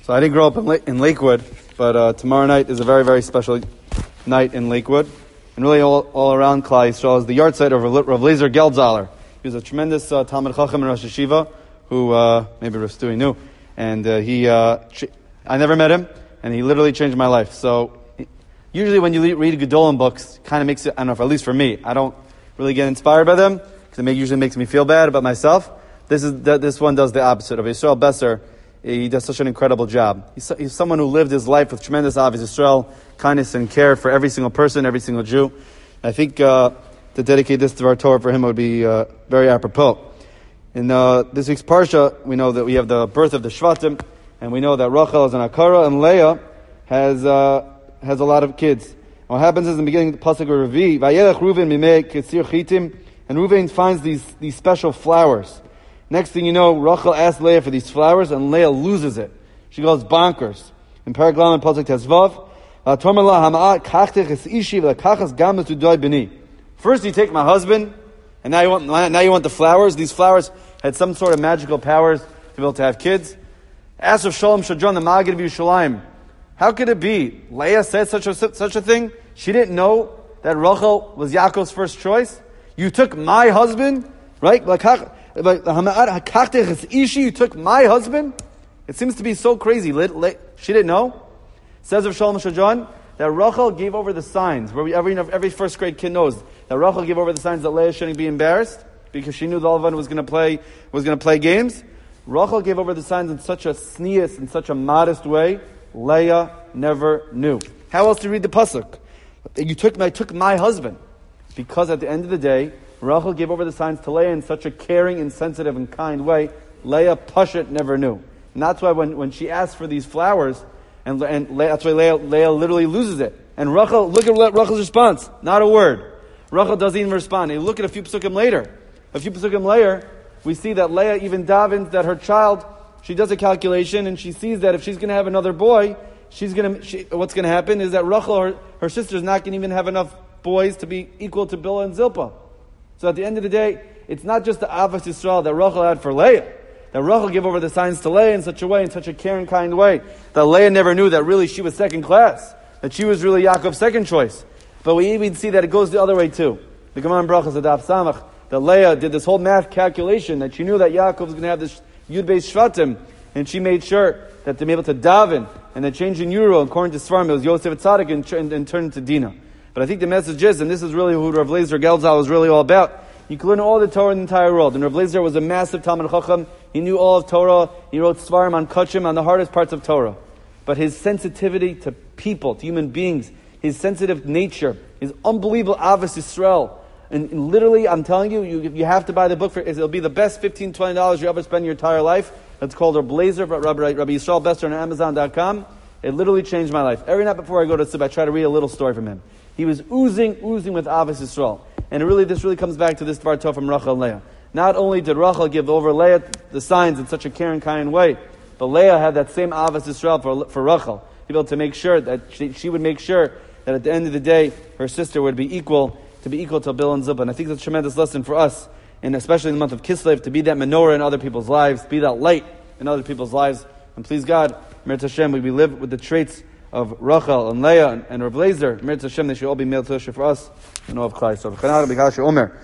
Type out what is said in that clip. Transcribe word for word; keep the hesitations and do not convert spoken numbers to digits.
So I didn't grow up in, La- in Lakewood, but uh, tomorrow night is a very, very special night in Lakewood. And really all, all around Klal Yisrael is the yahrzeit of Rav Lezer Geldzaler. He was a tremendous uh, Talmid Chacham in Rosh Hashiva, who uh, maybe Rav Stewie knew. And uh, he, uh, ch- I never met him, and he literally changed my life. So usually when you read Gedolim books, it kind of makes it, I don't know, if, at least for me, I don't really get inspired by them, because it make, usually makes me feel bad about myself. This is this one does the opposite. Of Yisrael Besser, he does such an incredible job. He's, he's someone who lived his life with tremendous Avos Yisrael, kindness and care for every single person, every single Jew. I think uh, to dedicate this to our Torah for him would be uh, very apropos. In uh, this week's Parsha, we know that we have the birth of the Shvatim, and we know that Rachel is an Akara, and Leah has uh, has a lot of kids. And what happens is in the beginning of the Pasuk of Revi, Vayelech Reuven mimei kesir chitim, and Reuven finds these these special flowers. Next thing you know, Rachel asks Leah for these flowers, and Leah loses it. She goes bonkers. In Paraglam and Pasuk Tezvav, first you take my husband, and now you want now you want the flowers. These flowers had some sort of magical powers to be able to have kids. Ask of Shalom Shadron, the Maggid of Yerushalayim, how could it be? Leah said such a such a thing. She didn't know that Rachel was Yaakov's first choice. You took my husband, right? Like, you took my husband. It seems to be so crazy. She didn't know. Says of Shalom Shadron that Rachel gave over the signs. Where we, every every first grade kid knows that Rachel gave over the signs that Leah shouldn't be embarrassed because she knew that Lavan was going to play was going to play games. Rachel gave over the signs in such a sneeze, in such a modest way. Leah never knew. How else to read the pasuk? You took my took my husband, because at the end of the day, Rachel gave over the signs to Leah in such a caring and sensitive and kind way. Leah Pashat never knew, and that's why when, when she asked for these flowers, and and Leah, that's why Leah, Leah literally loses it. And Rachel, look at Rachel's response. Not a word. Rachel doesn't even respond. And you look at a few pasukim later. A few pasukim later, we see that Leah even davens that her child. She does a calculation, and she sees that if she's going to have another boy, she's going to. She, what's going to happen is that Rachel, her, her sister, is not going to even have enough boys to be equal to Bilhah and Zilpah. So at the end of the day, it's not just the Avos Yisrael that Rachel had for Leah. That Rachel gave over the signs to Leah in such a way, in such a caring, kind way, that Leah never knew that really she was second class. That she was really Yaakov's second choice. But we even see that it goes the other way too. The Gemara in Brachos Adaf Samach, that Leah did this whole math calculation, that she knew that Yaakov was going to have this Yud Beis Shvatim, and she made sure that to be able to daven, and that change in Euro, according to Sfarim, it was Yosef Tzaddik, and, and, and turned into Dinah. But I think the message is, and this is really who Rav Lezer Geldzaler was really all about, you can learn all the Torah in the entire world. And Rav Lezer was a massive Talmid Chacham. He knew all of Torah. He wrote Svarim on Kachim, on the hardest parts of Torah. But his sensitivity to people, to human beings, his sensitive nature, his unbelievable Avos Yisrael. And, and literally, I'm telling you, you, you have to buy the book. For it'll be the best fifteen dollars, twenty dollars you ever spend in your entire life. It's called Rav Lezer, Rabbi, Rabbi Yisrael Besser on Amazon dot com. It literally changed my life. Every night before I go to sleep, I try to read a little story from him. He was oozing, oozing with Avos Yisrael. And it really, this really comes back to this Dvar Tov from Rachel and Leah. Not only did Rachel give over Leah the signs in such a caring, kind way, but Leah had that same Avos Yisrael for, for Rachel, to be able to make sure that she, she would make sure that at the end of the day, her sister would be equal, to be equal to Bilhah and Zilpah. And I think that's a tremendous lesson for us, and especially in the month of Kislev, to be that menorah in other people's lives, be that light in other people's lives. And please God, Meretz Hashem, we live with the traits of Rachel and Leah and, and Rav Lezer. Meretz Hashem, they should all be male to for us. And all of Klal Yisrael.